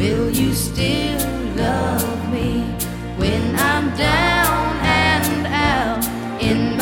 Will you still love me when I'm down?